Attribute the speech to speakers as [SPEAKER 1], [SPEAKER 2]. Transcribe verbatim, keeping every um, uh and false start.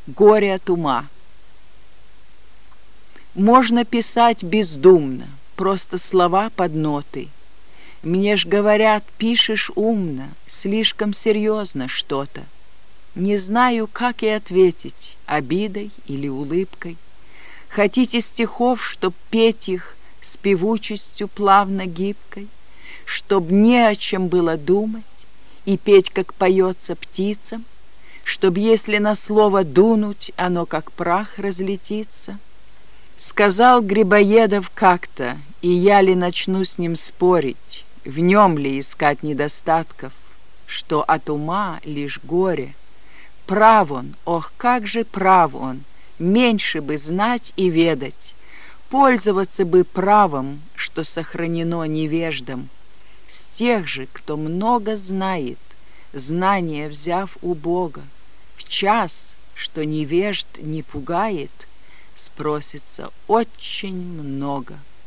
[SPEAKER 1] Горе от ума. Можно писать бездумно, просто слова под ноты. Мне ж говорят, пишешь умно, слишком серьезно что-то. Не знаю, как и ответить, обидой или улыбкой. Хотите стихов, чтоб петь их с певучестью плавно гибкой, чтоб не о чем было думать и петь, как поется птицам, чтоб, если на слово дунуть, оно как прах разлетится? Сказал Грибоедов как-то, и я ли начну с ним спорить, в нем ли искать недостатков, что от ума лишь горе. Прав он, ох, как же прав он, меньше бы знать и ведать, пользоваться бы правом, что сохранено невеждам. С тех же, кто много знает, знания взяв у Бога, в час, что невежд не пугает, спросится очень много.